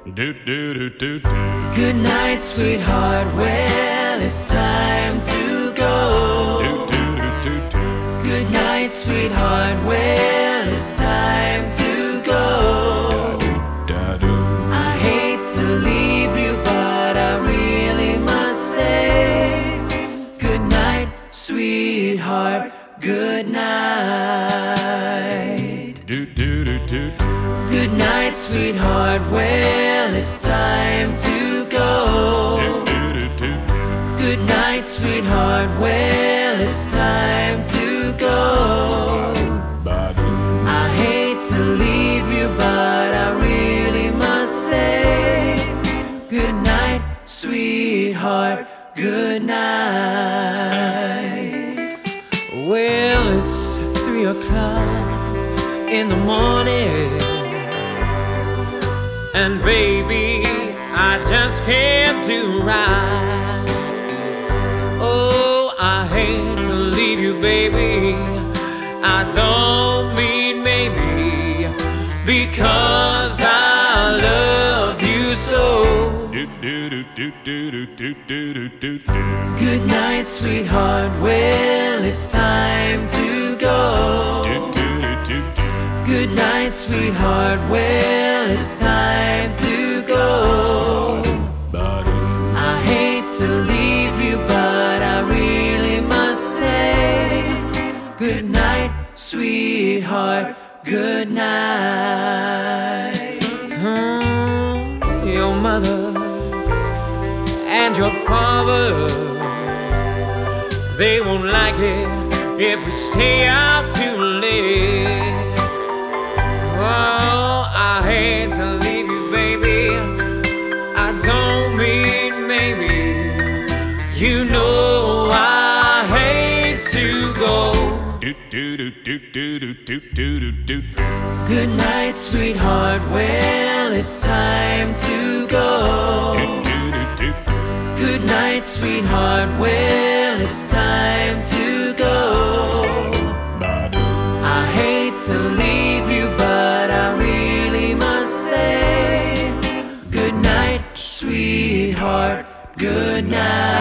Do do do do do. Good night, sweetheart. Well, it's time to go. Do do do do do. Good night, sweetheart. Well, it's time to go. Da do. I hate to leave you, but I really must say, good night, sweetheart. Good night. Do do do do. Good night, sweetheart. Well, it's time to go. Do do do do. Good night, sweetheart. Well, it's time to go. I hate to leave you, but I really must say, good night, sweetheart. Good night. Well, it's 3 o'clock in the morning, and baby, I just can't do right. Oh, I hate to leave you, baby. I don't mean maybe, because I love you so. Do do do do do do do do do. Good night, sweetheart. Well, it's time to go. Do do do do. Good night, sweetheart. Well, it's time to go. I hate to leave you, but I really must say, good night, sweetheart. Good night. Your mother and your father, they won't like it if we stay out too late. Oh, I hate to leave you, baby. I don't mean maybe. You know I hate to go. Do do do do do do do do do. Good night, sweetheart. Well, it's time to go. Do do do do. Good night, sweetheart. Well, it's time to go. I hate to leave you, but I really must say, good night, sweetheart. Good night.